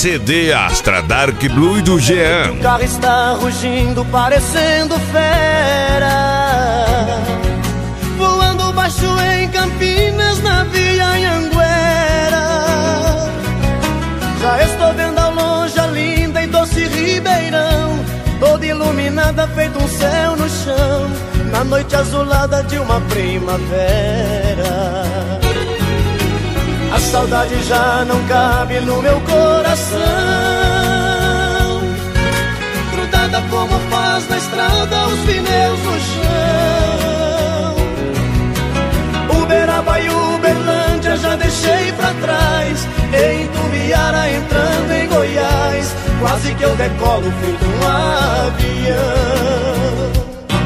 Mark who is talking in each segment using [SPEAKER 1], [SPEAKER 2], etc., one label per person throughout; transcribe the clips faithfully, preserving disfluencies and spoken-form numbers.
[SPEAKER 1] C D Astra Dark Blue do Jean.
[SPEAKER 2] O carro está rugindo, parecendo fera, voando baixo em Campinas, na Via Anhanguera. Já estou vendo ao longe a linda e doce Ribeirão, toda iluminada, feito um céu no chão, na noite azulada de uma primavera. A saudade já não cabe no meu coração, grudada como faz na estrada os pneus no chão. Uberaba e Uberlândia já deixei pra trás, em Tubiara entrando em Goiás, quase que eu decolo feito um avião.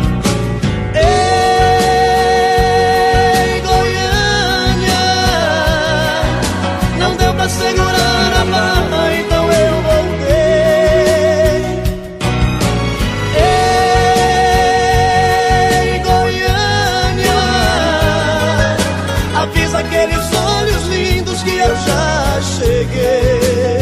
[SPEAKER 2] Segurar a barra, então eu voltei. Ei, Goiânia, avisa aqueles olhos lindos que eu já cheguei.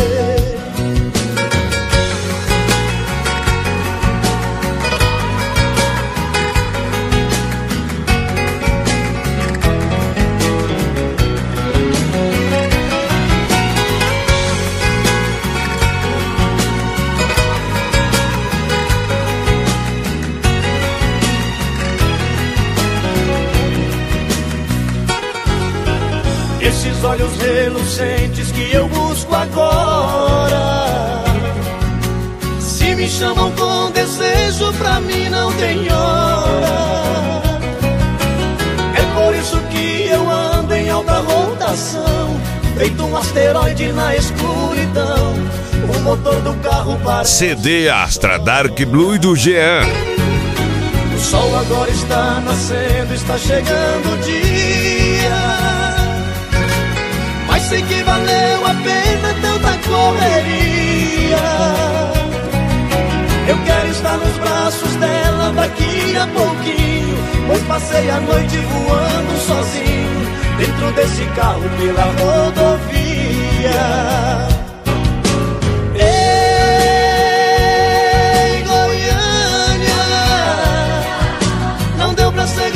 [SPEAKER 2] Esses olhos relucentes que eu busco agora, se me chamam com desejo, pra mim não tem hora. É por isso que eu ando em alta rotação, feito um asteroide na escuridão. O motor do carro parece
[SPEAKER 1] C D Astra Dark Blue do Jean.
[SPEAKER 2] O sol agora está nascendo, está chegando o dia, mas sei que valeu a pena tanta correria. Eu quero estar nos braços dela daqui a pouquinho, pois passei a noite voando sozinho, dentro desse carro pela rodovia. Ei, Goiânia, não deu pra segurar